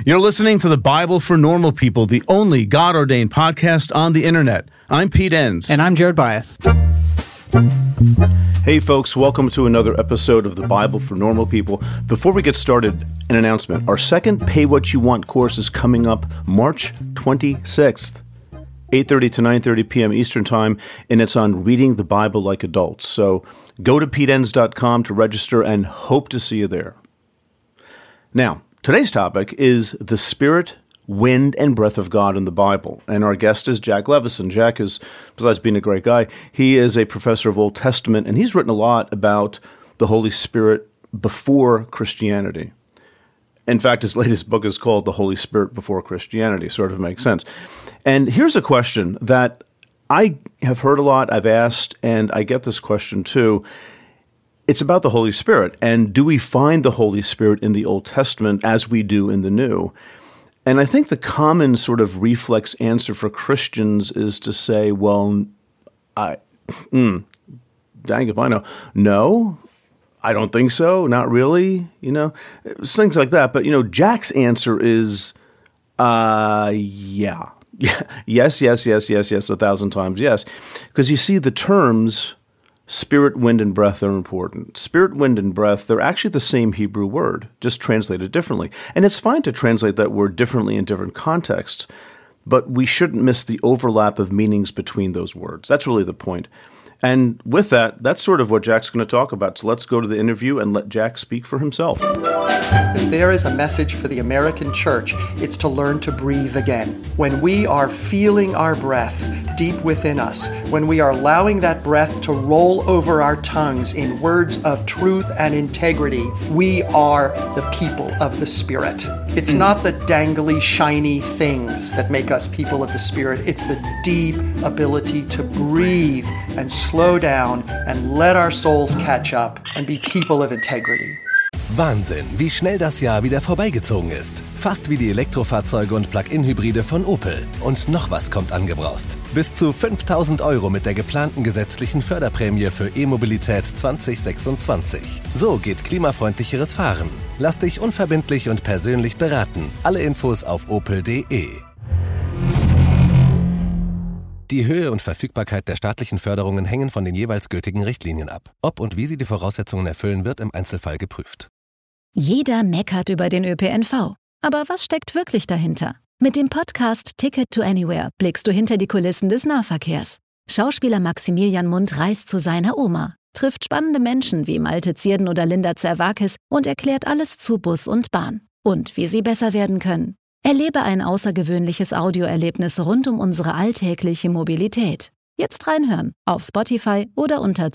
You're listening to the Bible for Normal People, the only God-ordained podcast on the internet. I'm Pete Enns. And I'm Jared Bias. Hey folks, welcome to another episode of the Bible for Normal People. Before we get started, an announcement. Our second Pay What You Want course is coming up March 26th, 8:30 to 9:30 p.m. Eastern Time, and it's on reading the Bible like adults. So go to PeteEnns.com to register and hope to see you there. Now, today's topic is the Spirit, wind, and breath of God in the Bible. And our guest is Jack Levison. Jack is, besides being a great guy, he is a professor of Old Testament, and he's written a lot about the Holy Spirit before Christianity. In fact, his latest book is called The Holy Spirit Before Christianity. Sort of makes sense. And here's a question that I have heard a lot, I've asked, and I get this question too. It's about the Holy Spirit. And do we find the Holy Spirit in the Old Testament as we do in the New? And I think the common sort of reflex answer for Christians is to say, well, dang if I know. No, I don't think so. Not really. Things like that. But, Jack's answer is, yeah. Yes, 1,000 times yes. Because you see, the terms Spirit, wind, and breath are important. Spirit, wind, and breath, they're actually the same Hebrew word, just translated differently. And it's fine to translate that word differently in different contexts, but we shouldn't miss the overlap of meanings between those words. That's really the point. And with that, that's sort of what Jack's going to talk about. So let's go to the interview and let Jack speak for himself. If there is a message for the American church, it's to learn to breathe again. When we are feeling our breath deep within us, when we are allowing that breath to roll over our tongues in words of truth and integrity, we are the people of the Spirit. It's not the dangly, shiny things that make us people of the Spirit. It's the deep ability to breathe and slow down and let our souls catch up and be people of integrity. Wahnsinn, wie schnell das Jahr wieder vorbeigezogen ist. Fast wie die Elektrofahrzeuge und Plug-in-Hybride von Opel. Und noch was kommt angebraust. Bis zu 5.000 € mit der geplanten gesetzlichen Förderprämie für E-Mobilität 2026. So geht klimafreundlicheres Fahren. Lass dich unverbindlich und persönlich beraten. Alle Infos auf opel.de. Die Höhe und Verfügbarkeit der staatlichen Förderungen hängen von den jeweils gültigen Richtlinien ab. Ob und wie sie die Voraussetzungen erfüllen, wird im Einzelfall geprüft. Jeder meckert über den ÖPNV. Aber was steckt wirklich dahinter? Mit dem Podcast Ticket to Anywhere blickst du hinter die Kulissen des Nahverkehrs. Schauspieler Maximilian Mundt reist zu seiner Oma, trifft spannende Menschen wie Malte Zierden oder Linda Zerwakis und erklärt alles zu Bus und Bahn. Und wie sie besser werden können. Erlebe ein außergewöhnliches Audioerlebnis rund um unsere alltägliche Mobilität. Jetzt reinhören auf Spotify oder unter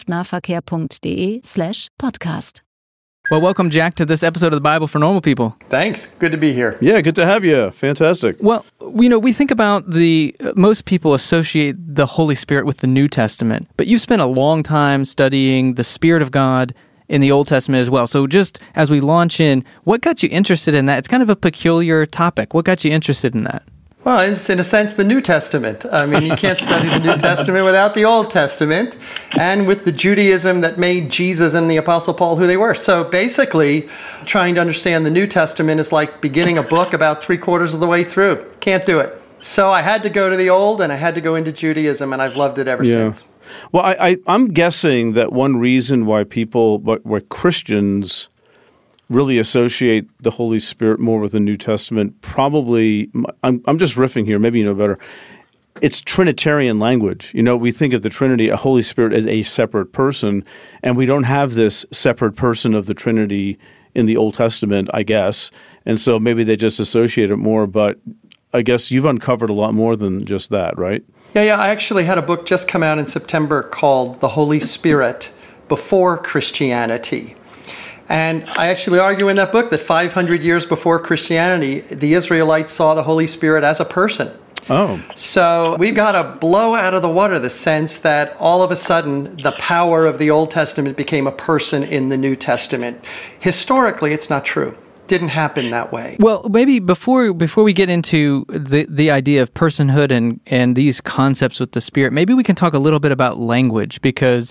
zukunftnahverkehr.de/podcast. Well, welcome, Jack, to this episode of the Bible for Normal People. Thanks. Good to be here. Yeah, good to have you. Fantastic. Well, we think about most people associate the Holy Spirit with the New Testament, but you've spent a long time studying the Spirit of God in the Old Testament as well. So just as we launch in, what got you interested in that? It's kind of a peculiar topic. What got you interested in that? Well, it's in a sense the New Testament. I mean, you can't study the New Testament without the Old Testament, and with the Judaism that made Jesus and the Apostle Paul who they were. So basically, trying to understand the New Testament is like beginning a book about 3/4 of the way through. Can't do it. So I had to go to the Old, and I had to go into Judaism, and I've loved it ever since. Well, I'm guessing that one reason why Christians really associate the Holy Spirit more with the New Testament, probably, I'm just riffing here, maybe you know better, it's Trinitarian language. We think of the Trinity, a Holy Spirit, as a separate person, and we don't have this separate person of the Trinity in the Old Testament, I guess, and so maybe they just associate it more, but I guess you've uncovered a lot more than just that, right? Yeah, I actually had a book just come out in September called The Holy Spirit Before Christianity. And I actually argue in that book that 500 years before Christianity, the Israelites saw the Holy Spirit as a person. Oh. So we've got to blow out of the water the sense that all of a sudden the power of the Old Testament became a person in the New Testament. Historically, it's not true. Didn't happen that way. Well, maybe before we get into the idea of personhood and these concepts with the Spirit, maybe we can talk a little bit about language, because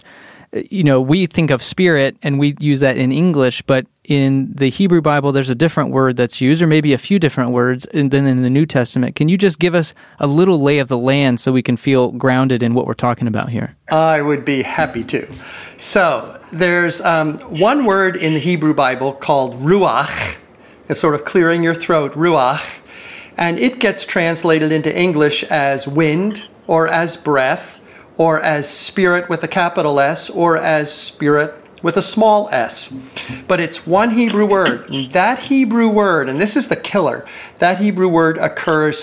we think of spirit and we use that in English, but in the Hebrew Bible, there's a different word that's used, or maybe a few different words, and then in the New Testament. Can you just give us a little lay of the land so we can feel grounded in what we're talking about here? I would be happy to. So there's one word in the Hebrew Bible called ruach. It's sort of clearing your throat, ruach. And it gets translated into English as wind, or as breath, or as spirit with a capital S, or as spirit with a small s. But it's one Hebrew word. That Hebrew word, and this is the killer, that Hebrew word occurs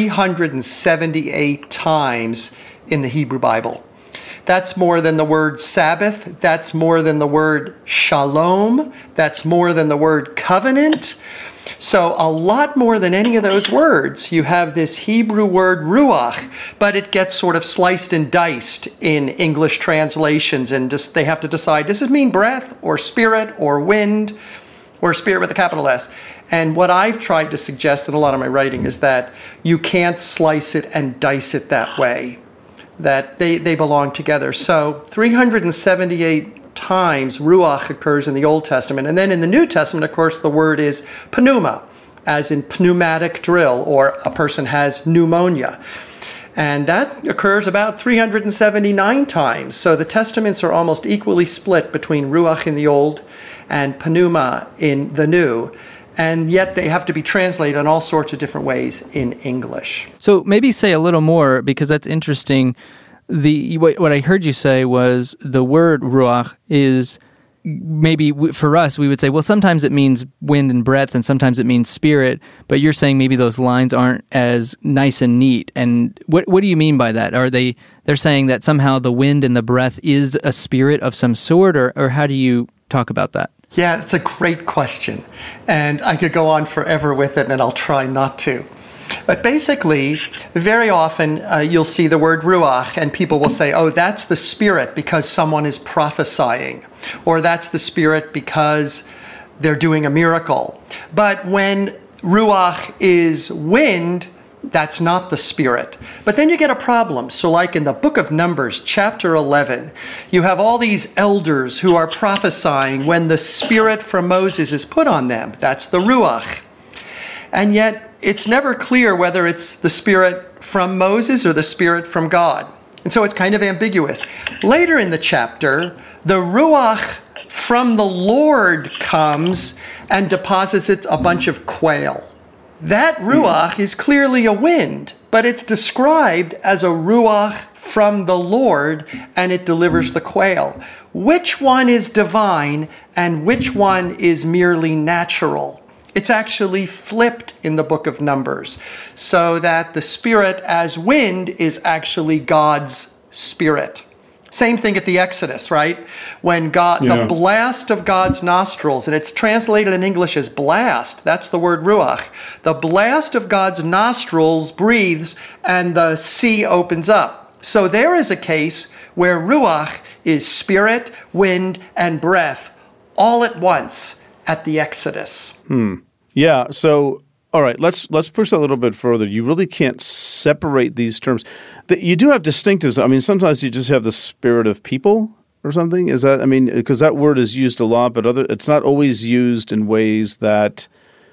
378 times in the Hebrew Bible. That's more than the word Sabbath. That's more than the word shalom. That's more than the word covenant. So a lot more than any of those words, you have this Hebrew word ruach, but it gets sort of sliced and diced in English translations, and just they have to decide, does it mean breath or spirit or wind or spirit with a capital S? And what I've tried to suggest in a lot of my writing is that you can't slice it and dice it that way, that they belong together. So 378 times ruach occurs in the Old Testament. And then in the New Testament, of course, the word is pneuma, as in pneumatic drill, or a person has pneumonia. And that occurs about 379 times. So the Testaments are almost equally split between ruach in the Old and pneuma in the New. And yet they have to be translated in all sorts of different ways in English. So maybe say a little more, because that's interesting. What I heard you say was the word ruach is maybe for us, we would say, well, sometimes it means wind and breath and sometimes it means spirit, but you're saying maybe those lines aren't as nice and neat. And what do you mean by that? They're saying that somehow the wind and the breath is a spirit of some sort, or how do you talk about that? Yeah, it's a great question. And I could go on forever with it, and I'll try not to. But basically, very often you'll see the word ruach, and people will say, oh, that's the spirit because someone is prophesying, or that's the spirit because they're doing a miracle. But when ruach is wind, that's not the spirit. But then you get a problem. So like in the book of Numbers, chapter 11, you have all these elders who are prophesying when the spirit from Moses is put on them. That's the ruach. And yet, it's never clear whether it's the spirit from Moses or the spirit from God. And so it's kind of ambiguous. Later in the chapter, the ruach from the Lord comes and deposits a bunch of quail. That ruach is clearly a wind, but it's described as a ruach from the Lord, and it delivers the quail. Which one is divine and which one is merely natural? It's actually flipped in the book of Numbers, so that the spirit as wind is actually God's spirit. Same thing at the Exodus, right? When the blast of God's nostrils, and it's translated in English as blast, that's the word ruach. The blast of God's nostrils breathes and the sea opens up. So there is a case where ruach is spirit, wind, and breath all at once at the Exodus. Yeah, so, all right, let's push that a little bit further. You really can't separate these terms. You do have distinctives. I mean, sometimes you just have the spirit of people or something. Is that, I mean, because that word is used a lot, but it's not always used in ways that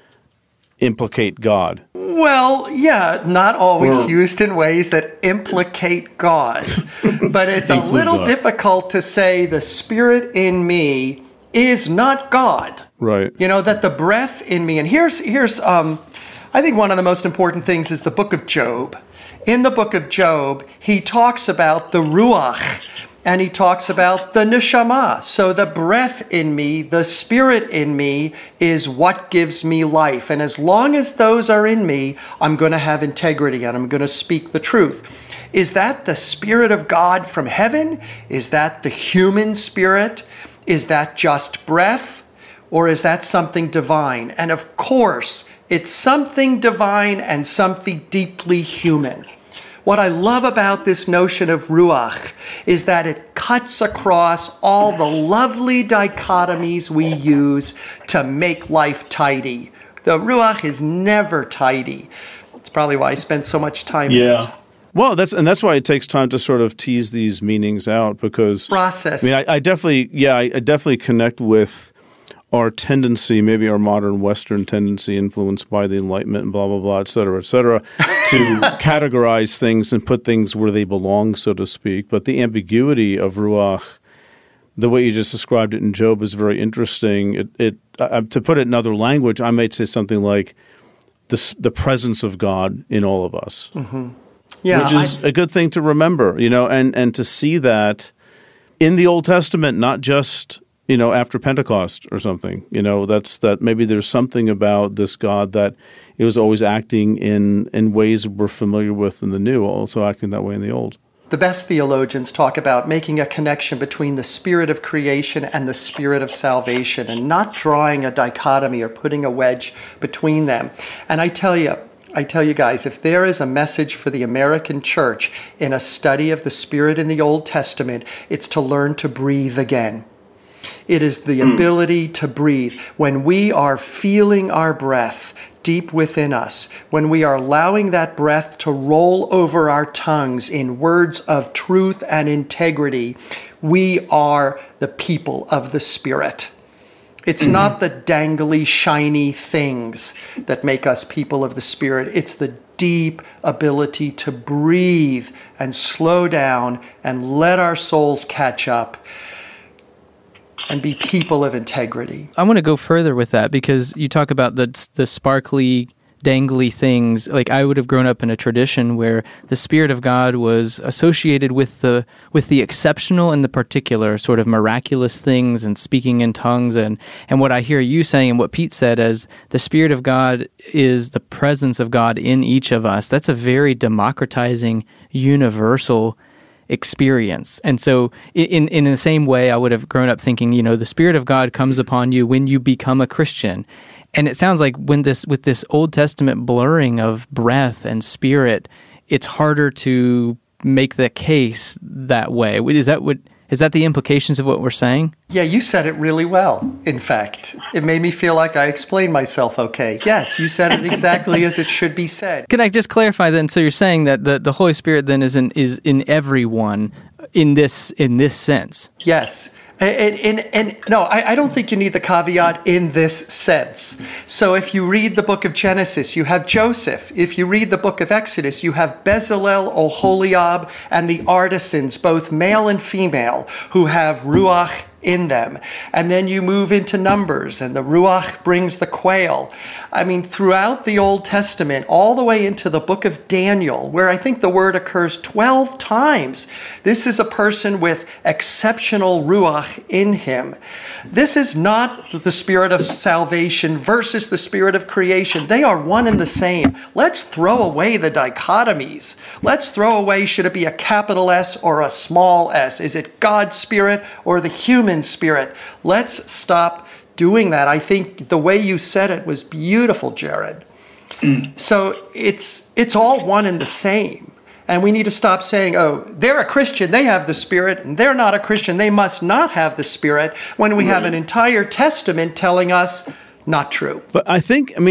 implicate God. Well, yeah, not always used in ways that implicate God. But it's a little difficult to say the spirit in me is not God. Right. You know, that the breath in me, and here's I think one of the most important things is the book of Job. In the book of Job, he talks about the ruach, and he talks about the neshama. So the breath in me, the spirit in me, is what gives me life. And as long as those are in me, I'm going to have integrity and I'm going to speak the truth. Is that the Spirit of God from heaven? Is that the human spirit? Is that just breath? Or is that something divine? And of course, it's something divine and something deeply human. What I love about this notion of ruach is that it cuts across all the lovely dichotomies we use to make life tidy. The ruach is never tidy. It's probably why I spent so much time in it. Well, that's why it takes time to sort of tease these meanings out, because process. I mean, I definitely connect with our tendency, maybe our modern Western tendency, influenced by the Enlightenment and blah, blah, blah, et cetera, to categorize things and put things where they belong, so to speak. But the ambiguity of Ruach, the way you just described it in Job, is very interesting. To put it in other language, I might say something like the presence of God in all of us, which is a good thing to remember, and to see that in the Old Testament, not just after Pentecost or something, that maybe there's something about this God that it was always acting in ways we're familiar with in the New, also acting that way in the Old. The best theologians talk about making a connection between the spirit of creation and the spirit of salvation, and not drawing a dichotomy or putting a wedge between them. And I tell you guys, if there is a message for the American church in a study of the Spirit in the Old Testament, it's to learn to breathe again. It is the ability to breathe. When we are feeling our breath deep within us, when we are allowing that breath to roll over our tongues in words of truth and integrity, we are the people of the Spirit. It's not the dangly, shiny things that make us people of the Spirit. It's the deep ability to breathe and slow down and let our souls catch up and be people of integrity. I want to go further with that, because you talk about the sparkly, dangly things. Like, I would have grown up in a tradition where the Spirit of God was associated with the exceptional and the particular, sort of miraculous things and speaking in tongues. And what I hear you saying and what Pete said as the Spirit of God is the presence of God in each of us. That's a very democratizing, universal experience. And so in the same way, I would have grown up thinking, the Spirit of God comes upon you when you become a Christian. And it sounds like with this Old Testament blurring of breath and spirit, it's harder to make the case that way. Is that the implications of what we're saying? Yeah, you said it really well, in fact. It made me feel like I explained myself okay. Yes, you said it exactly as it should be said. Can I just clarify then? So you're saying that the Holy Spirit then is in everyone in this sense? Yes. And no, I don't think you need the caveat "in this sense." So if you read the book of Genesis, you have Joseph. If you read the book of Exodus, you have Bezalel, Oholiab, and the artisans, both male and female, who have Ruach in them. And then you move into Numbers, and the Ruach brings the quail. I mean, throughout the Old Testament, all the way into the book of Daniel, where I think the word occurs 12 times, this is a person with exceptional Ruach in him. This is not the spirit of salvation versus the spirit of creation. They are one and the same. Let's throw away the dichotomies. Let's throw away, should it be a capital S or a small s? Is it God's spirit or the human spirit? Let's stop doing that. I think the way you said it was beautiful, Jared. So it's all one and the same. And we need to stop saying, oh, they're a Christian, they have the Spirit, and they're not a Christian, they must not have the Spirit, when we have an entire testament telling us not true. But I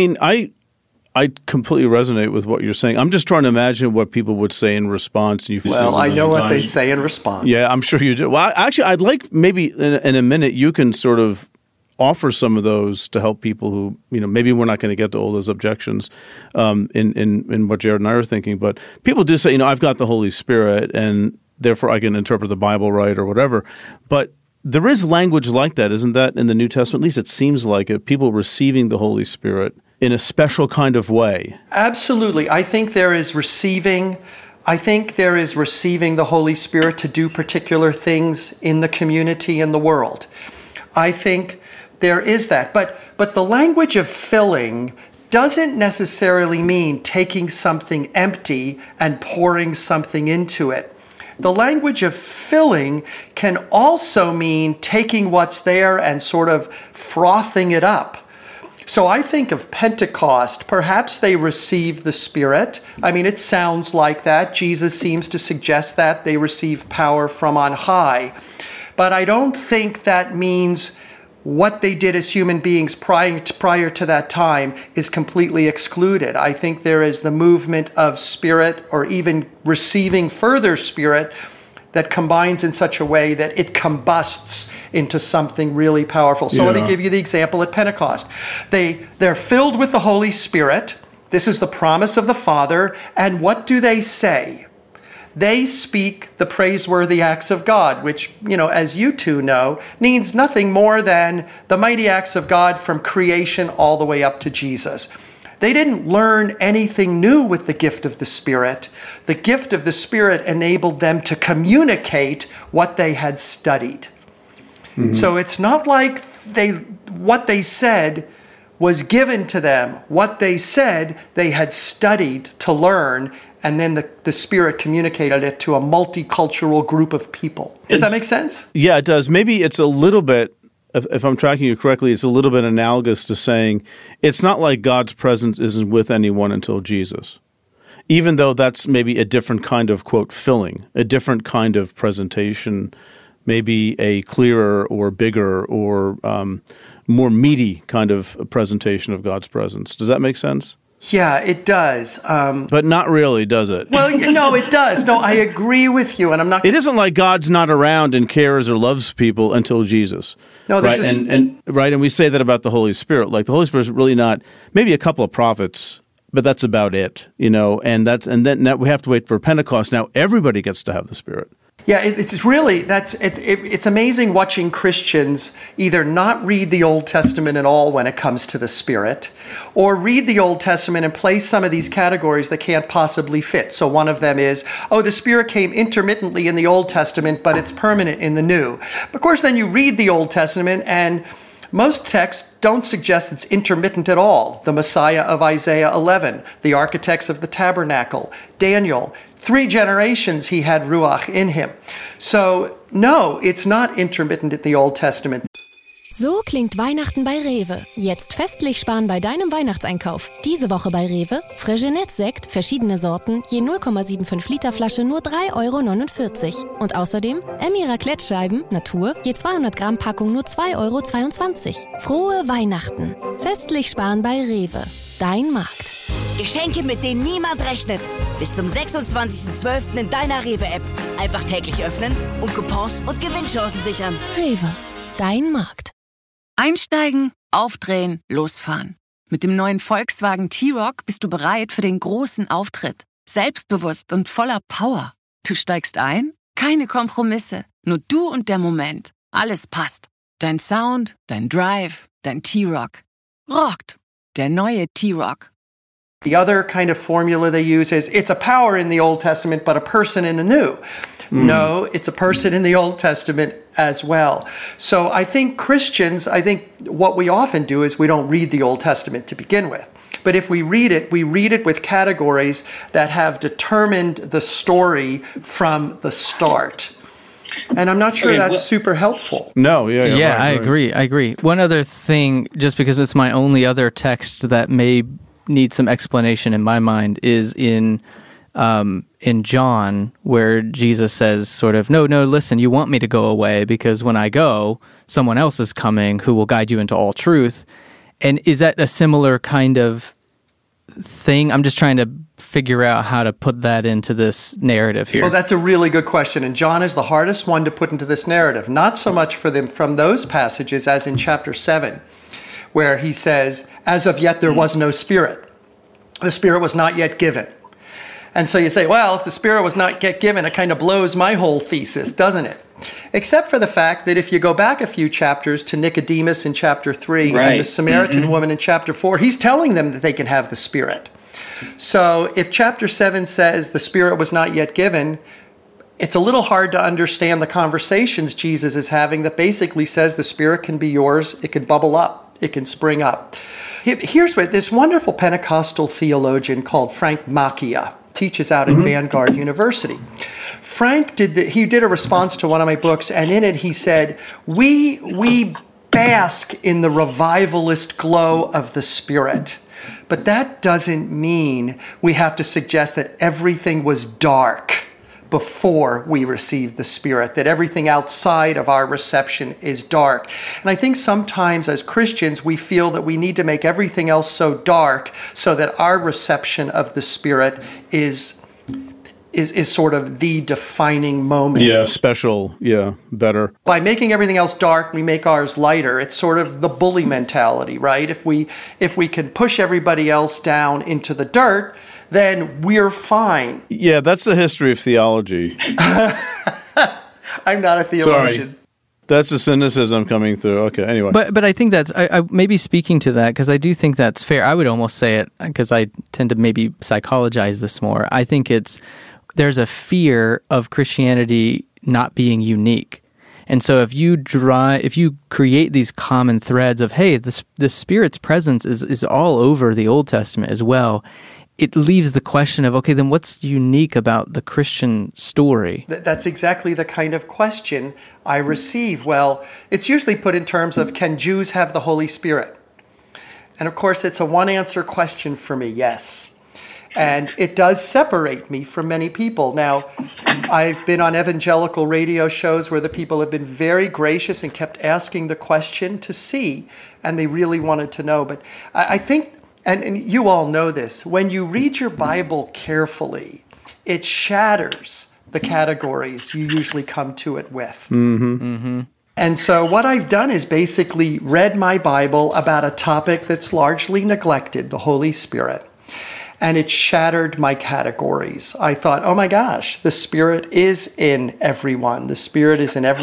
completely resonate with what you're saying. I'm just trying to imagine what people would say in response. Well, I know what they say in response. Yeah, I'm sure you do. Well, actually, I'd like maybe in a minute you can sort of offer some of those to help people who, maybe we're not going to get to all those objections in what Jared and I are thinking. But people do say, I've got the Holy Spirit and therefore I can interpret the Bible right or whatever. But there is language like that, isn't that, in the New Testament? At least it seems like it. People receiving the Holy Spirit in a special kind of way. Absolutely. I think there is receiving the Holy Spirit to do particular things in the community and the world. I think there is that. But the language of filling doesn't necessarily mean taking something empty and pouring something into it. The language of filling can also mean taking what's there and sort of frothing it up. So I think of Pentecost. Perhaps they received the Spirit. I mean, it sounds like that. Jesus seems to suggest that they receive power from on high. But I don't think that means what they did as human beings prior to that time is completely excluded. I think there is the movement of spirit, or even receiving further spirit, that combines in such a way that it combusts into something really powerful. So let me give you the example at Pentecost. They're filled with the Holy Spirit. This is the promise of the Father. And what do they say? They speak the praiseworthy acts of God, which, as you two know, means nothing more than the mighty acts of God from creation all the way up to Jesus. They didn't learn anything new with the gift of the Spirit. The gift of the Spirit enabled them to communicate what they had studied. Mm-hmm. So it's not like what they said was given to them. What they said, they had studied to learn, and then the Spirit communicated it to a multicultural group of people. Does that make sense? Yeah, it does. Maybe it's a little bit, if I'm tracking you correctly, it's a little bit analogous to saying it's not like God's presence isn't with anyone until Jesus, even though that's maybe a different kind of, quote, filling, a different kind of presentation, maybe a clearer or bigger or more meaty kind of presentation of God's presence. Does that make sense? Yeah, it does. But not really, does it? Well, no, it does. No, I agree with you, and I'm not... It isn't like God's not around and cares or loves people until Jesus. No, right? And we say that about the Holy Spirit. Like, the Holy Spirit's really not... Maybe a couple of prophets, but that's about it, and then now we have to wait for Pentecost. Now everybody gets to have the Spirit. Yeah, it's amazing watching Christians either not read the Old Testament at all when it comes to the Spirit, or read the Old Testament and place some of these categories that can't possibly fit. So one of them is, the Spirit came intermittently in the Old Testament, but it's permanent in the New. Of course, then you read the Old Testament, and most texts don't suggest it's intermittent at all. The Messiah of Isaiah 11, the architects of the tabernacle, Daniel, 3 generations he had Ruach in him. So, no, it's not intermittent in the Old Testament. So klingt Weihnachten bei Rewe. Jetzt festlich sparen bei deinem Weihnachtseinkauf. Diese Woche bei Rewe: Freixenet-Sekt, verschiedene Sorten, je 0,75 Liter Flasche nur 3,49 €. Und außerdem Emmy Raclette-Scheiben, Natur, je 200 Gramm Packung nur 2,22 €. Frohe Weihnachten. Festlich sparen bei Rewe. Dein Markt. Geschenke, mit denen niemand rechnet. Bis zum 26.12. in deiner Rewe-App. Einfach täglich öffnen und Coupons und Gewinnchancen sichern. Rewe. Dein Markt. Einsteigen, aufdrehen, losfahren. Mit dem neuen Volkswagen T-Roc bist du bereit für den großen Auftritt. Selbstbewusst und voller Power. Du steigst ein? Keine Kompromisse. Nur du und der Moment. Alles passt. Dein Sound, dein Drive, dein T-Roc. Rockt. Der neue T-Roc. The other kind of formula they use is, it's a power in the Old Testament, but a person in the New. No, it's a person in the Old Testament as well. So I think Christians, what we often do is we don't read the Old Testament to begin with. But if we read it with categories that have determined the story from the start. And I'm not sure that's super helpful. No, yeah, I agree. One other thing, just because it's my only other text that may need some explanation in my mind, is in John, where Jesus says sort of, no, listen, you want me to go away because when I go, someone else is coming who will guide you into all truth. And is that a similar kind of thing? I'm just trying to figure out how to put that into this narrative here. Well, that's a really good question. And John is the hardest one to put into this narrative. Not so much for them from those passages as in chapter 7, where he says, as of yet there was no Spirit. The Spirit was not yet given. And so you say, well, if the Spirit was not yet given, it kind of blows my whole thesis, doesn't it? Except for the fact that if you go back a few chapters to Nicodemus in chapter 3 and the Samaritan woman in chapter 4, he's telling them that they can have the Spirit. So if chapter 7 says the Spirit was not yet given, it's a little hard to understand the conversations Jesus is having that basically says the Spirit can be yours, it can bubble up, it can spring up. Here's what this wonderful Pentecostal theologian called Frank Macchia teaches out at Vanguard University. Frank did a response to one of my books, and in it he said, we bask in the revivalist glow of the Spirit, but that doesn't mean we have to suggest that everything was dark before we receive the Spirit, that everything outside of our reception is dark. And I think sometimes as Christians, we feel that we need to make everything else so dark so that our reception of the Spirit is sort of the defining moment. Yeah, special, better. By making everything else dark, we make ours lighter. It's sort of the bully mentality, right? If we can push everybody else down into the dirt, then we're fine. Yeah, that's the history of theology. I'm not a theologian. Sorry. That's the cynicism coming through. Okay, anyway. But I think that's, I maybe speaking to that, because I do think that's fair. I would almost say it, because I tend to maybe psychologize this more. I think there's a fear of Christianity not being unique. And so if you create these common threads of, hey, the Spirit's presence is all over the Old Testament as well, it leaves the question of, okay, then what's unique about the Christian story? That's exactly the kind of question I receive. Well, it's usually put in terms of, can Jews have the Holy Spirit? And of course, it's a one-answer question for me, yes. And it does separate me from many people. Now, I've been on evangelical radio shows where the people have been very gracious and kept asking the question to see, and they really wanted to know. But I think, and you all know this, when you read your Bible carefully, it shatters the categories you usually come to it with. Mm-hmm. Mm-hmm. And so what I've done is basically read my Bible about a topic that's largely neglected, the Holy Spirit. And it shattered my categories. I thought, oh my gosh, the Spirit is in everyone. The Spirit is there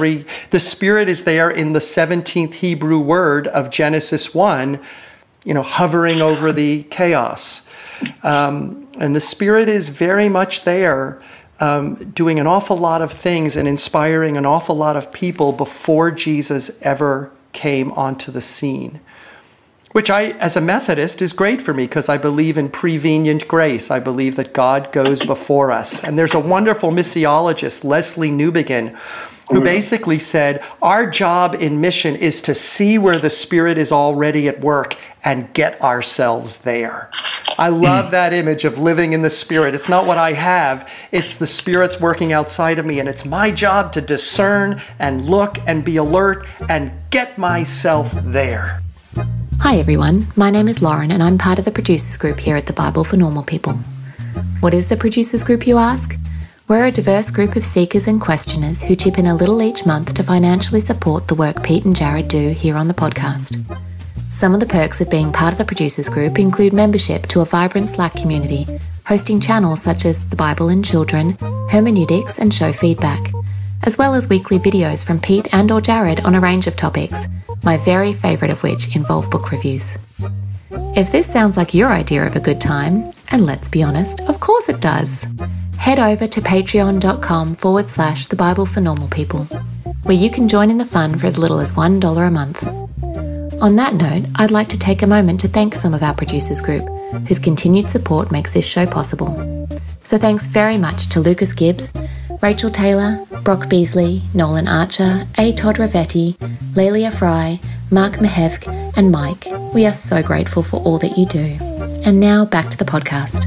in the 17th Hebrew word of Genesis 1, hovering over the chaos. And the Spirit is very much there, doing an awful lot of things and inspiring an awful lot of people before Jesus ever came onto the scene. Which as a Methodist, is great for me because I believe in prevenient grace. I believe that God goes before us. And there's a wonderful missiologist, Leslie Newbegin, who basically said, our job in mission is to see where the Spirit is already at work and get ourselves there. I love that image of living in the Spirit. It's not what I have, it's the Spirit's working outside of me, and it's my job to discern and look and be alert and get myself there. Hi everyone, my name is Lauren and I'm part of the Producers Group here at the Bible for Normal People. What is the Producers Group, you ask? We're a diverse group of seekers and questioners who chip in a little each month to financially support the work Pete and Jared do here on the podcast. Some of the perks of being part of the Producers Group include membership to a vibrant Slack community, hosting channels such as The Bible and Children, Hermeneutics and Show Feedback, as well as weekly videos from Pete and or Jared on a range of topics, my very favourite of which involve book reviews. If this sounds like your idea of a good time, and let's be honest, of course it does, head over to patreon.com/The Bible for Normal People, where you can join in the fun for as little as $1 a month. On that note, I'd like to take a moment to thank some of our Producers Group, whose continued support makes this show possible. So thanks very much to Lucas Gibbs, Rachel Taylor, Brock Beasley, Nolan Archer, A. Todd Ravetti, Lelia Fry, Mark Mahevk, and Mike. We are so grateful for all that you do. And now back to the podcast.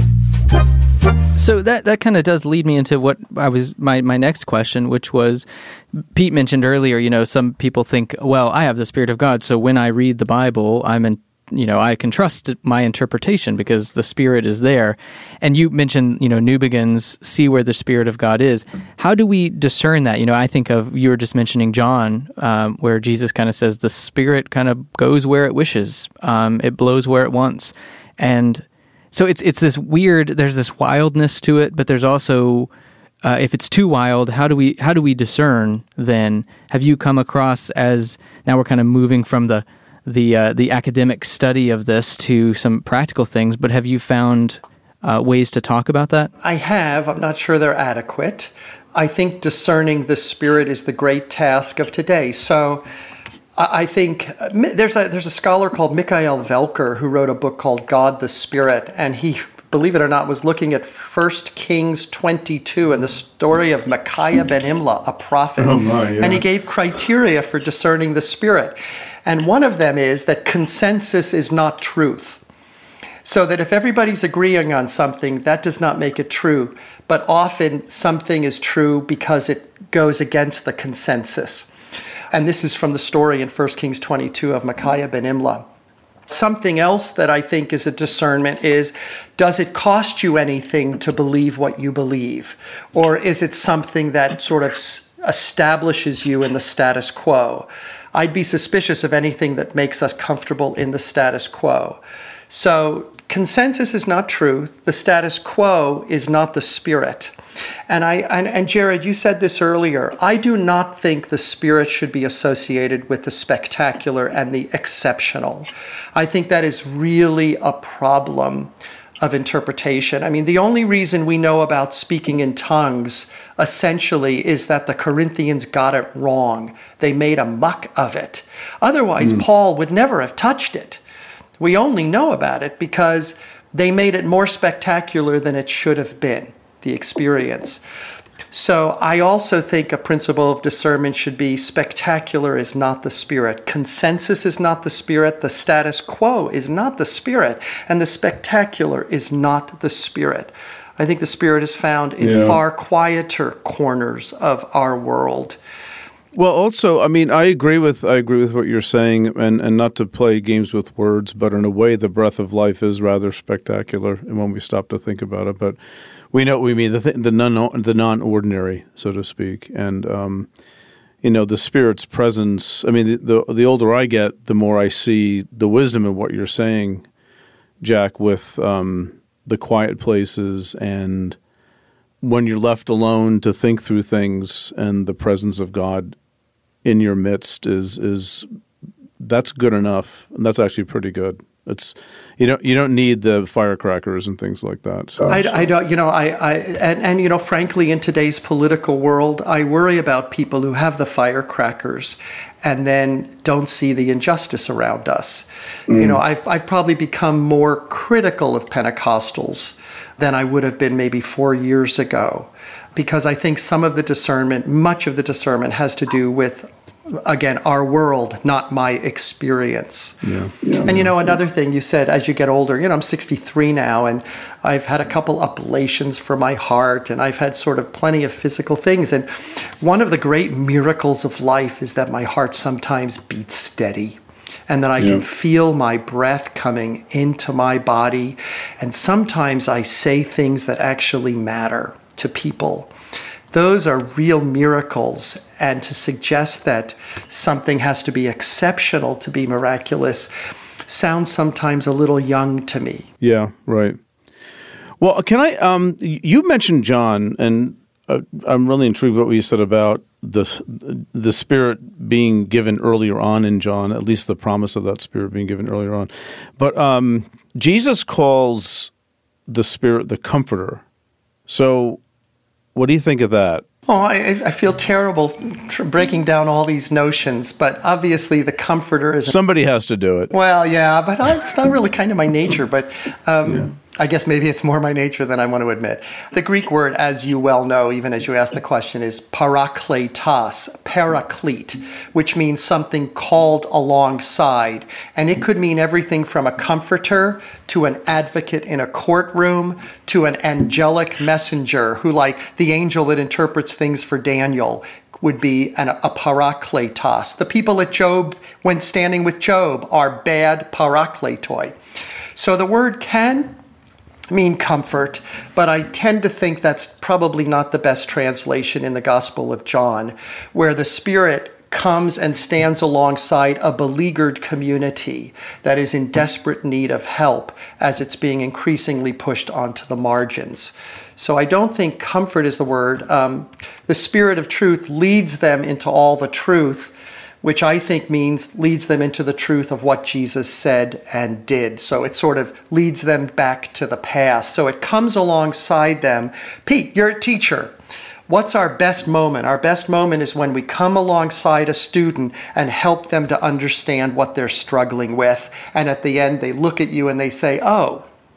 So that kind of does lead me into what my next question, which was, Pete mentioned earlier, some people think, well, I have the Spirit of God, so when I read the Bible, I can trust my interpretation because the Spirit is there. And you mentioned, Newbegin's see where the Spirit of God is. How do we discern that? I think of, you were just mentioning John, where Jesus kind of says the Spirit kind of goes where it wishes. It blows where it wants. And so it's this weird, there's this wildness to it, but there's also, if it's too wild, how do we discern then? Have you come across, as now we're kind of moving from the academic study of this to some practical things, but have you found ways to talk about that? I have. I'm not sure they're adequate. I think discerning the Spirit is the great task of today. So I think there's a scholar called Michael Velker who wrote a book called God the Spirit, and he, believe it or not, was looking at 1 Kings 22 and the story of Micaiah ben Imlah, a prophet. Oh my, yeah. And he gave criteria for discerning the Spirit. And one of them is that consensus is not truth. So that if everybody's agreeing on something, that does not make it true. But often something is true because it goes against the consensus. And this is from the story in 1 Kings 22 of Micaiah ben Imlah. Something else that I think is a discernment is, does it cost you anything to believe what you believe? Or is it something that sort of establishes you in the status quo? I'd be suspicious of anything that makes us comfortable in the status quo. So consensus is not truth. The status quo is not the Spirit. And Jared, you said this earlier. I do not think the Spirit should be associated with the spectacular and the exceptional. I think that is really a problem of interpretation. I mean, the only reason we know about speaking in tongues, essentially, is that the Corinthians got it wrong. They made a muck of it. Otherwise, Paul would never have touched it. We only know about it because they made it more spectacular than it should have been, the experience. So I also think a principle of discernment should be spectacular is not the Spirit. Consensus is not the Spirit. The status quo is not the Spirit. And the spectacular is not the Spirit. I think the Spirit is found in far quieter corners of our world. Well, also, I mean, I agree with what you're saying, and not to play games with words, but in a way, the breath of life is rather spectacular, and when we stop to think about it. But we know what we mean, the non-ordinary, so to speak, and the Spirit's presence. I mean, the older I get, the more I see the wisdom in what you're saying, Jack, with the quiet places and when you're left alone to think through things, and the presence of God in your midst is that's good enough, and that's actually pretty good. It's you don't need the firecrackers and things like that. So I don't, frankly, in today's political world, I worry about people who have the firecrackers and then don't see the injustice around us. I've probably become more critical of Pentecostals than I would have been maybe 4 years ago, because I think much of the discernment has to do with, again, our world, not my experience. And another thing you said, as you get older, I'm 63 now, and I've had a couple ablations for my heart, and I've had sort of plenty of physical things. And one of the great miracles of life is that my heart sometimes beats steady, and that I can feel my breath coming into my body. And sometimes I say things that actually matter to people. Those are real miracles. And to suggest that something has to be exceptional to be miraculous sounds sometimes a little young to me. Yeah, right. Well, can I, you mentioned John, and I'm really intrigued by what you said about the Spirit being given earlier on in John, at least the promise of that Spirit being given earlier on. But Jesus calls the Spirit the Comforter. So what do you think of that? Oh, I feel terrible breaking down all these notions, but obviously the Comforter is... Somebody has to do it. Well, yeah, but it's not really kind of my nature, but... I guess maybe it's more my nature than I want to admit. The Greek word, as you well know, even as you asked the question, is parakletos, paraclete, which means something called alongside. And it could mean everything from a comforter to an advocate in a courtroom to an angelic messenger who, like the angel that interprets things for Daniel, would be a parakletos. The people at Job, when standing with Job, are bad parakletoi. So the word can mean comfort, but I tend to think that's probably not the best translation in the Gospel of John, where the Spirit comes and stands alongside a beleaguered community that is in desperate need of help as it's being increasingly pushed onto the margins. So I don't think comfort is the word. The Spirit of truth leads them into all the truth, which I think means leads them into the truth of what Jesus said and did. So it sort of leads them back to the past. So it comes alongside them. Pete, you're a teacher. What's our best moment? Our best moment is when we come alongside a student and help them to understand what they're struggling with. And at the end, they look at you and they say, oh,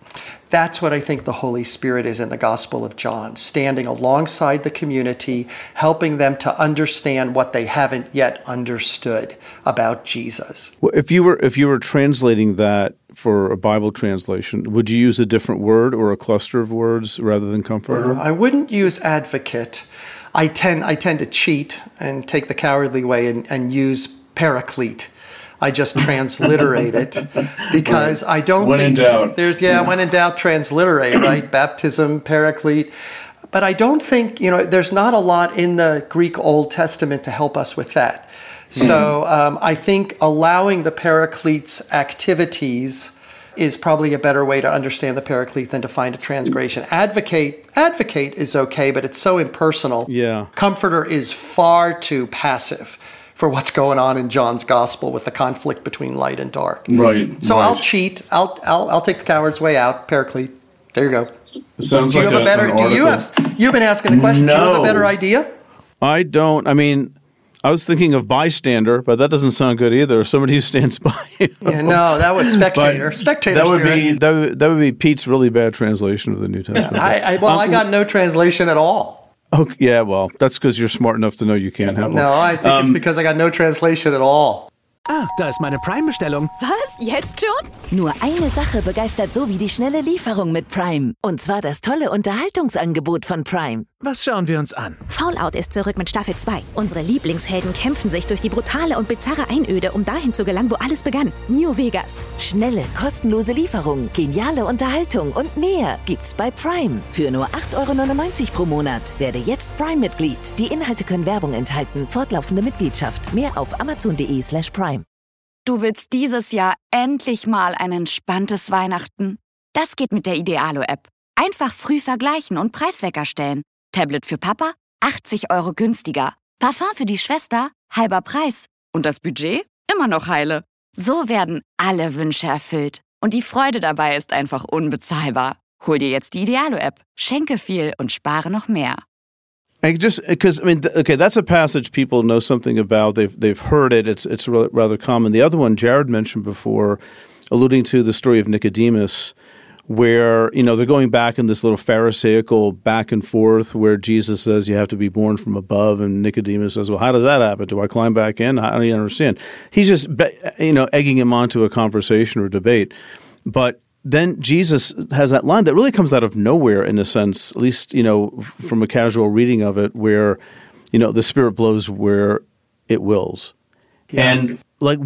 That's what I think the Holy Spirit is in the Gospel of John, standing alongside the community, helping them to understand what they haven't yet understood about Jesus. Well, if you were translating that for a Bible translation, would you use a different word or a cluster of words rather than comforter? I wouldn't use advocate. I tend to cheat and take the cowardly way and use paraclete. I just transliterate it because I don't when think in doubt. When in doubt, transliterate, right? Baptism, paraclete. But I don't think, there's not a lot in the Greek Old Testament to help us with that. So I think allowing the paraclete's activities is probably a better way to understand the paraclete than to find a transgression. Advocate is okay, but it's so impersonal. Yeah. Comforter is far too passive for what's going on in John's gospel with the conflict between light and dark. Right. So right. I'll cheat. I'll take the coward's way out. Paraclete. There you go. It sounds do you like have a better? an Do you article. have? You've been asking the question. No. Do you have a better idea? I don't. I mean, I was thinking of bystander, but that doesn't sound good either. Somebody who stands by. Yeah, no, that was spectator. Spectator. That would spirit. be that would be Pete's really bad translation of the New Testament. Yeah, I got no translation at all. Okay, yeah, well, that's because you're smart enough to know you can't have one. No, I think it's because I got no translation at all. Ah, da ist meine Prime-Bestellung. Was? Jetzt schon? Nur eine Sache begeistert so wie die schnelle Lieferung mit Prime. Und zwar das tolle Unterhaltungsangebot von Prime. Was schauen wir uns an? Fallout ist zurück mit Staffel 2. Unsere Lieblingshelden kämpfen sich durch die brutale und bizarre Einöde, um dahin zu gelangen, wo alles begann. New Vegas. Schnelle, kostenlose Lieferung, geniale Unterhaltung und mehr gibt's bei Prime. Für nur 8,99 € pro Monat. Werde jetzt Prime-Mitglied. Die Inhalte können Werbung enthalten. Fortlaufende Mitgliedschaft. Mehr auf amazon.de/Prime. Du willst dieses Jahr endlich mal ein entspanntes Weihnachten? Das geht mit der Idealo-App. Einfach früh vergleichen und Preiswecker stellen. Tablet für Papa? 80 € günstiger. Parfum für die Schwester? Halber Preis. Und das Budget? Immer noch heile. So werden alle Wünsche erfüllt. Und die Freude dabei ist einfach unbezahlbar. Hol dir jetzt die Idealo-App. Schenke viel und spare noch mehr. Because that's a passage people know something about. They've heard it. It's rather common. The other one Jared mentioned before, alluding to the story of Nicodemus, where they're going back in this little Pharisaical back and forth, where Jesus says you have to be born from above, and Nicodemus says, "Well, how does that happen? Do I climb back in? I don't understand." He's just egging him on to a conversation or debate, but. Then Jesus has that line that really comes out of nowhere in a sense, at least, from a casual reading of it, where, the Spirit blows where it wills. Yeah. And like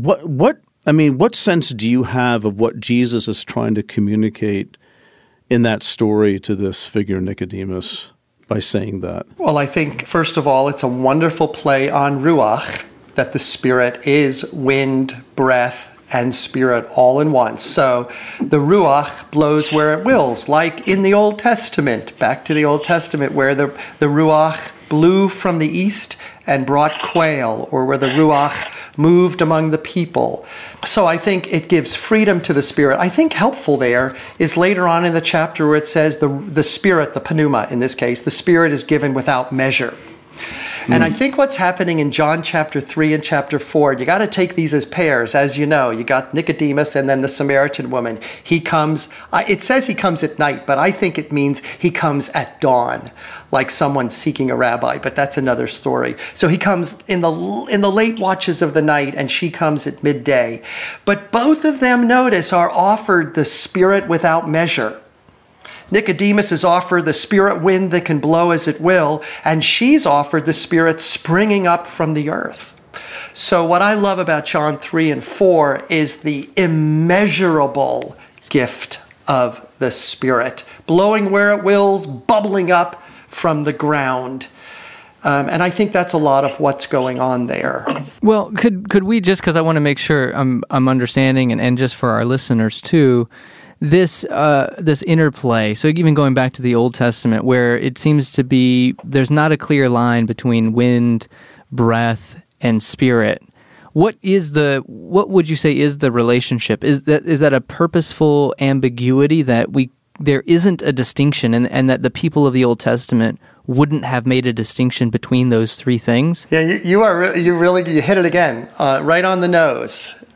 what sense do you have of what Jesus is trying to communicate in that story to this figure Nicodemus by saying that? Well, I think, first of all, it's a wonderful play on Ruach, that the Spirit is wind, breath, and Spirit all in one. So the Ruach blows where it wills, like in the Old Testament, back to the Old Testament, where the Ruach blew from the east and brought quail, or where the Ruach moved among the people. So I think it gives freedom to the Spirit. I think helpful there is later on in the chapter where it says the Spirit, the pneuma in this case, the Spirit is given without measure. And I think what's happening in John chapter 3 and chapter 4, you got to take these as pairs. As you know, you got Nicodemus and then the Samaritan woman. He comes, it says he comes at night, but I think it means he comes at dawn, like someone seeking a rabbi, but that's another story. So he comes in the late watches of the night, and she comes at midday. But both of them, notice, are offered the Spirit without measure. Nicodemus is offered the Spirit wind that can blow as it will, and she's offered the Spirit springing up from the earth. So what I love about John 3 and 4 is the immeasurable gift of the Spirit, blowing where it wills, bubbling up from the ground. And I think that's a lot of what's going on there. Well, could we just, because I want to make sure I'm understanding, and just for our listeners too, this interplay, so even going back to the Old Testament, where it seems to be there's not a clear line between wind, breath, and spirit. What would you say is the relationship? Is that a purposeful ambiguity that there isn't a distinction, and that the people of the Old Testament wouldn't have made a distinction between those three things? Yeah, you hit it again, right on the nose.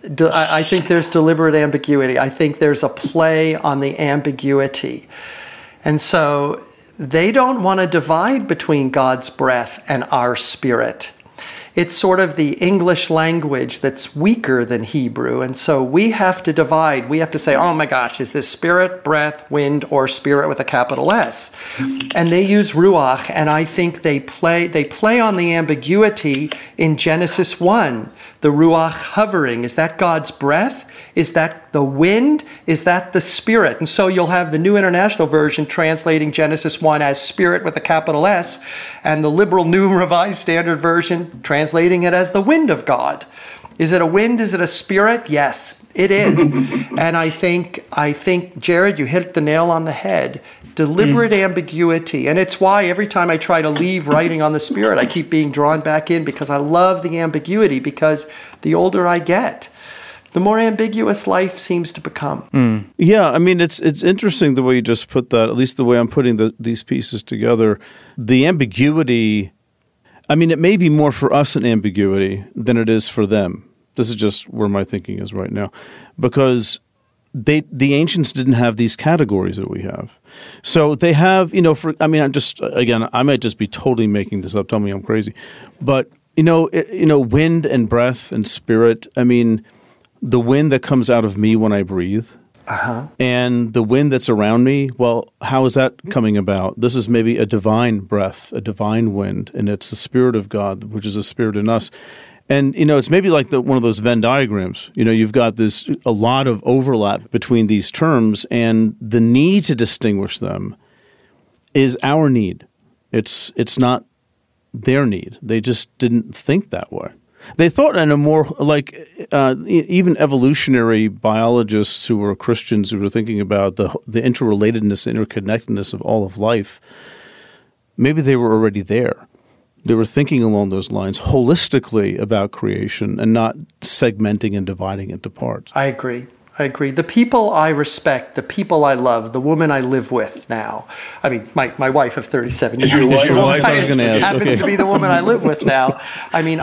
I think there's deliberate ambiguity. I think there's a play on the ambiguity. And so they don't want to divide between God's breath and our spirit. It's sort of the English language that's weaker than Hebrew. And so we have to divide. We have to say, oh my gosh, is this spirit, breath, wind, or spirit with a capital S? And they use ruach, and I think they play on the ambiguity in Genesis 1. The ruach hovering, is that God's breath? Is that the wind? Is that the spirit? And so you'll have the New International Version translating Genesis 1 as spirit with a capital S, and the liberal New Revised Standard Version translating it as the wind of God. Is it a wind? Is it a spirit? Yes, it is. And I think, Jared, you hit the nail on the head. Deliberate ambiguity. And it's why every time I try to leave writing on the spirit, I keep being drawn back in, because I love the ambiguity, because the older I get, the more ambiguous life seems to become. Yeah, I mean, it's interesting the way you just put that, at least the way I'm putting these pieces together. The ambiguity, I mean, it may be more for us an ambiguity than it is for them. This is just where my thinking is right now. Because the ancients didn't have these categories that we have. So they have, I might just be totally making this up. Tell me I'm crazy. But, wind and breath and spirit, I mean, the wind that comes out of me when I breathe, and the wind that's around me, well, how is that coming about? This is maybe a divine breath, a divine wind, and it's the Spirit of God, which is a spirit in us. And, it's maybe like one of those Venn diagrams. You've got a lot of overlap between these terms, and the need to distinguish them is our need. It's not their need. They just didn't think that way. They thought in a more, even evolutionary biologists who were Christians who were thinking about the interrelatedness, interconnectedness of all of life, maybe they were already there. They were thinking along those lines holistically about creation and not segmenting and dividing into parts. I agree. The people I respect, the people I love, the woman I live with now. I mean, my wife of 37 years. Your wife? I was going to ask. Happens to be the woman I live with now. I mean,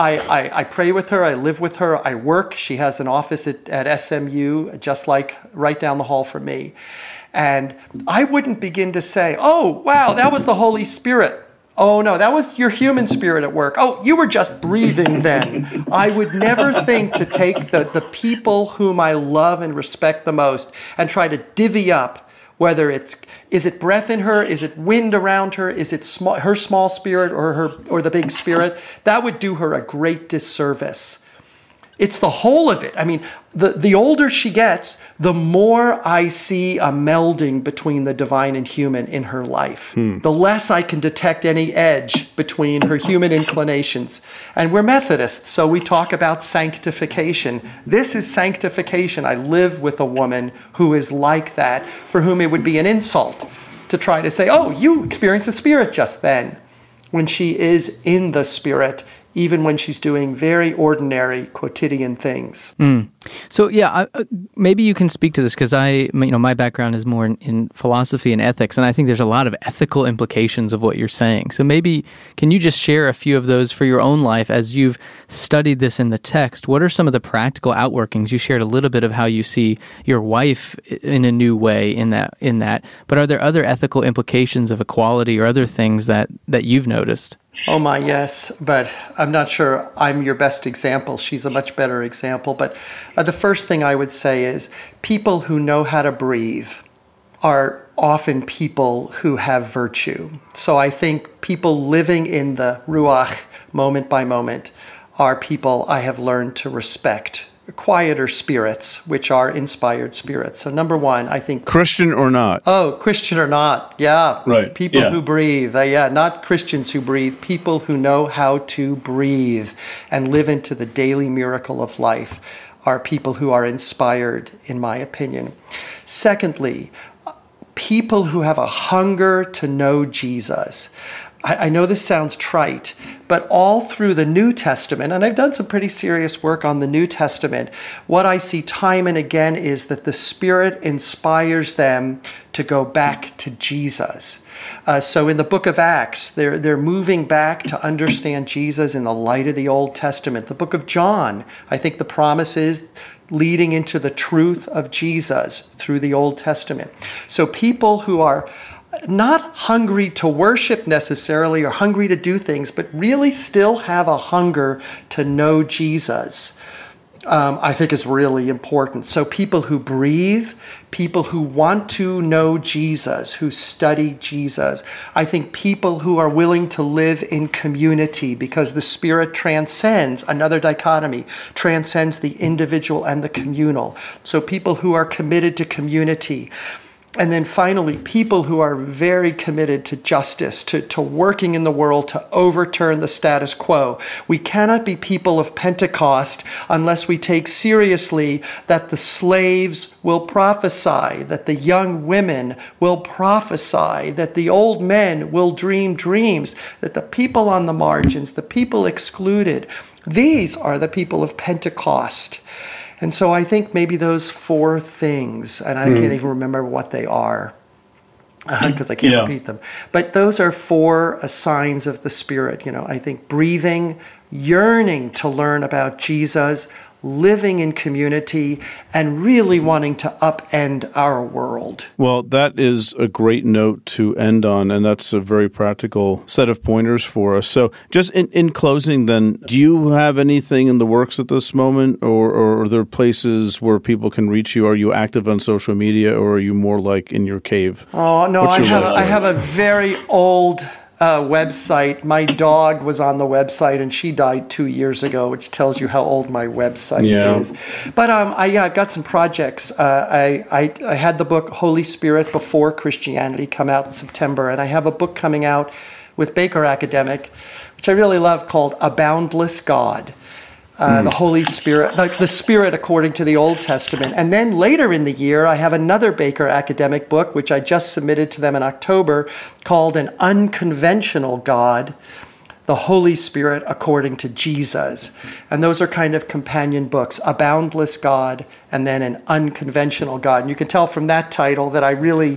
I pray with her. I live with her. I work. She has an office at SMU, just like right down the hall from me. And I wouldn't begin to say, oh, wow, that was the Holy Spirit. Oh, no, that was your human spirit at work. Oh, you were just breathing then. I would never think to take the people whom I love and respect the most and try to divvy up whether is it breath in her, is it wind around her, is it her small spirit or the big spirit. That would do her a great disservice. It's the whole of it. I mean, the older she gets, the more I see a melding between the divine and human in her life. The less I can detect any edge between her human inclinations. And we're Methodists, so we talk about sanctification. This is sanctification. I live with a woman who is like that, for whom it would be an insult to try to say, oh, you experienced the Spirit just then, when she is in the Spirit, even when she's doing very ordinary quotidian things. So yeah, maybe you can speak to this, because my background is more in philosophy and ethics, and I think there's a lot of ethical implications of what you're saying. So maybe can you just share a few of those for your own life as you've studied this in the text? What are some of the practical outworkings? You shared a little bit of how you see your wife in a new way in that, but are there other ethical implications of equality or other things that you've noticed? Oh my, yes, but I'm not sure I'm your best example. She's a much better example. But the first thing I would say is people who know how to breathe are often people who have virtue. So I think people living in the ruach moment by moment are people I have learned to respect. Quieter spirits, which are inspired spirits. So number one, I think... Christian or not? Oh, Christian or not, yeah. Right. People who breathe, not Christians who breathe, people who know how to breathe and live into the daily miracle of life are people who are inspired, in my opinion. Secondly, people who have a hunger to know Jesus. I know this sounds trite, but all through the New Testament, and I've done some pretty serious work on the New Testament, what I see time and again is that the Spirit inspires them to go back to Jesus. So in the book of Acts, they're moving back to understand Jesus in the light of the Old Testament. The book of John, I think the promise is leading into the truth of Jesus through the Old Testament. So people who are not hungry to worship necessarily or hungry to do things, but really still have a hunger to know Jesus, I think is really important. So people who breathe, people who want to know Jesus, who study Jesus. I think people who are willing to live in community, because the Spirit transcends, another dichotomy, transcends the individual and the communal. So people who are committed to community. And then finally, people who are very committed to justice, to working in the world to overturn the status quo. We cannot be people of Pentecost unless we take seriously that the slaves will prophesy, that the young women will prophesy, that the old men will dream dreams, that the people on the margins, the people excluded, these are the people of Pentecost. And so I think maybe those four things, and I can't even remember what they are because I can't repeat them, but those are four signs of the Spirit. You know, I think breathing, yearning to learn about Jesus, living in community, and really wanting to upend our world. Well, that is a great note to end on, and that's a very practical set of pointers for us. So just in closing then, do you have anything in the works at this moment, or are there places where people can reach you? Are you active on social media, or are you more like in your cave? Oh, no, I have a very old website. My dog was on the website, and she died 2 years ago, which tells you how old my website is. But I've got some projects. I had the book Holy Spirit Before Christianity come out in September, and I have a book coming out with Baker Academic, which I really love, called A Boundless God. The Holy Spirit, the Spirit according to the Old Testament. And then later in the year, I have another Baker Academic book, which I just submitted to them in October, called An Unconventional God, the Holy Spirit according to Jesus. And those are kind of companion books, A Boundless God, and then An Unconventional God. And you can tell from that title that I really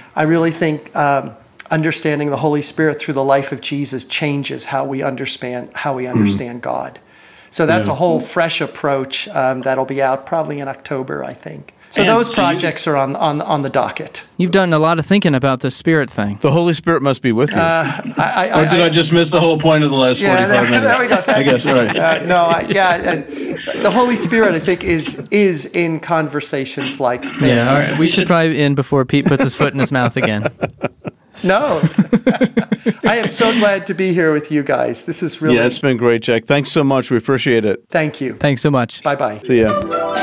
think understanding the Holy Spirit through the life of Jesus changes how we understand God. So that's a whole fresh approach that'll be out probably in October, I think. So those projects are on the docket. You've done a lot of thinking about the Spirit thing. The Holy Spirit must be with you. Or did I just miss the whole point of the last 45 minutes? There we go. I guess, right. And the Holy Spirit, I think, is in conversations like this. Yeah, all right. We should probably end before Pete puts his foot in his mouth again. No. I am so glad to be here with you guys. This is really... Yeah, it's been great, Jack. Thanks so much. We appreciate it. Thank you. Thanks so much. Bye-bye. See ya.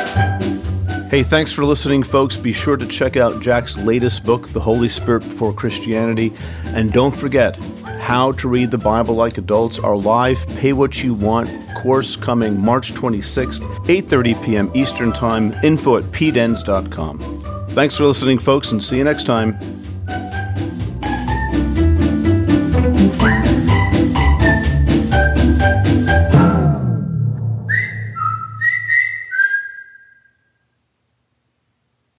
Hey, thanks for listening, folks. Be sure to check out Jack's latest book, The Holy Spirit Before Christianity. And don't forget, How to Read the Bible Like Adults, our live Pay What You Want course coming March 26th, 8:30 p.m. Eastern Time. Info at pdenz.com. Thanks for listening, folks, and see you next time.